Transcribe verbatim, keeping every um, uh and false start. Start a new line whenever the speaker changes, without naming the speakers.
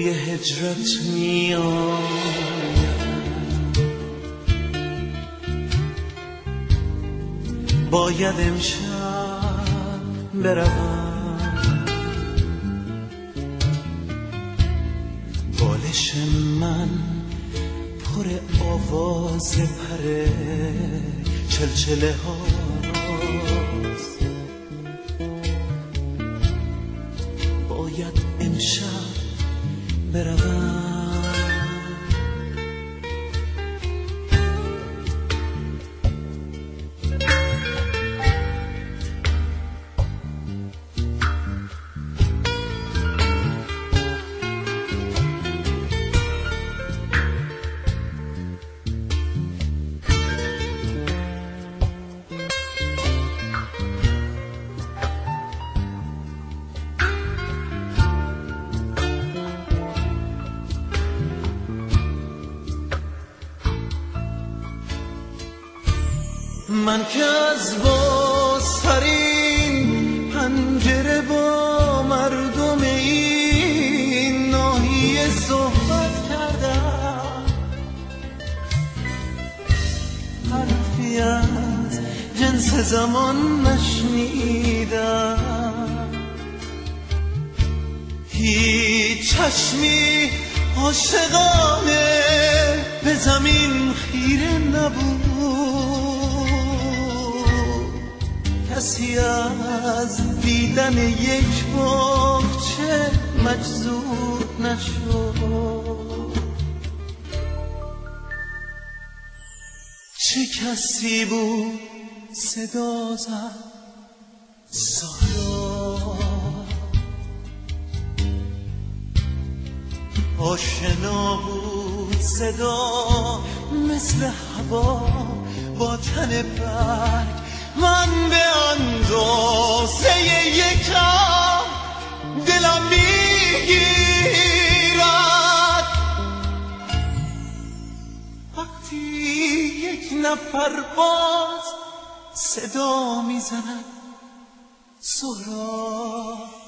بوی هجرت میآید، باید امشب بروم. بالش من پر آواز پر چلچله هاست، باید امشب بروم. من که از بازترین پنجره با مردم این ناحیه صحبت کردم، حرفی از جنس زمان نشنیدم، هیچ چشمی عاشقانه به زمین خیره نبود، کسی از دیدن یک باغچه مجذوب نشد. چه کسی بود صدا زد سارا، آشنا بود صدا مثل هوا با تن برگ. من به اندازه یکم دلم میگیرد وقتی یک نفر باز صدا میزند سهراب.